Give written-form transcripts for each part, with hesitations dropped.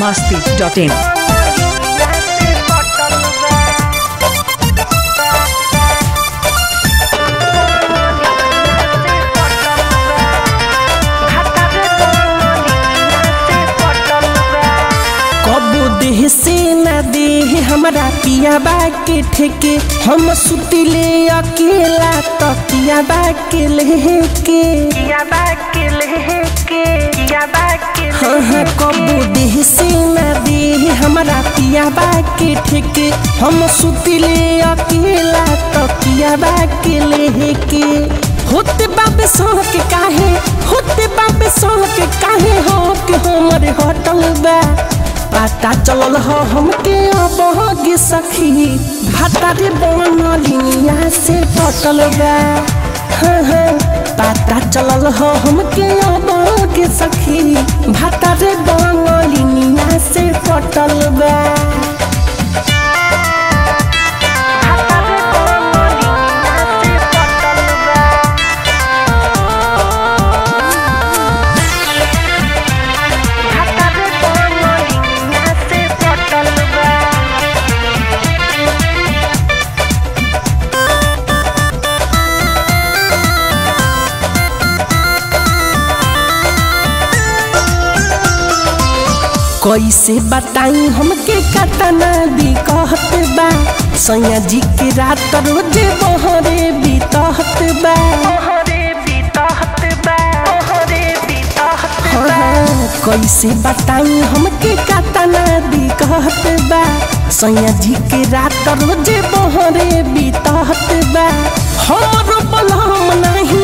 biharmasti.in देह से न दे हमरा पिया के ठेके हम सुतिले अकेला तकिया के लेके हाँ कबू देह से न दे हमरा पिया के ठेके हम सुतिले अकेला तकिया के लेके होते बाबे सह के काहे होते बाबे सह के काहे हो के हमरे होटल बा पता चलल हो हमके अब गे सखी भाता रे बनलिया से पटल बा हाँ पता चलल हो हमके अब गे सखी भाता रे बनलिया से पटल बा कैसे बताई हमके कतना दी कहत बा सैया जी के रात रोजे बहरे बीतहत बा कैसे बताई हमके कतना दी कहत बा सैया जी के रात रोजे बहरे बीतहत बा हमरो बलम नहीं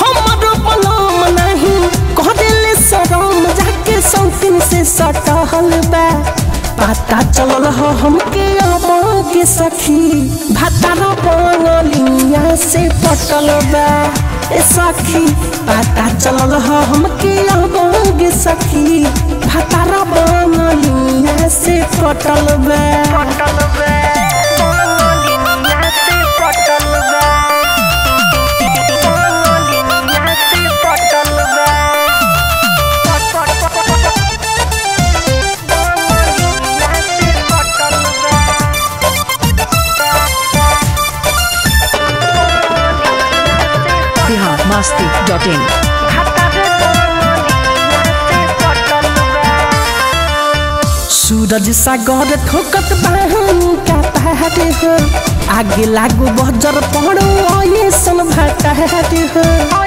कह देले शरम जाके सौतिन से सटहल बा पता चलल हो हमके अब के सखी भातार बनलिया से पटल बा ए सखी पता चलल हो हमके अब के सखी भातार बनलिया से पटल बा biharmasti.in सूरज सागर ठोकत बाहन का पहाड़ हो आगे लागू बजर पड़ो ये सन भाटा हो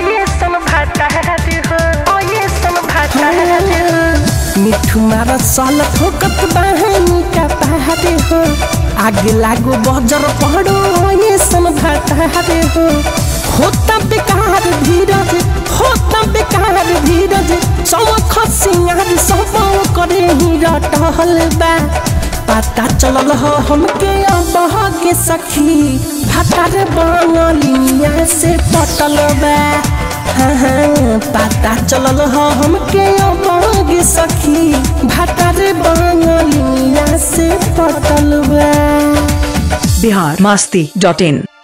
मिठू मार साल ठोकत बाहन का पहाड़ हो आगे लागू बजर पड़ो ये सन भाटा हो होता बेकार धीरज सब खसियार सब करे ही रटहल बा पता चलल हो हमके अब के सखी भातार बनलिया से पटल बा हाँ पता चलल हो हमके अब के सखी भातार बनलिया से पटल बा biharmasti.in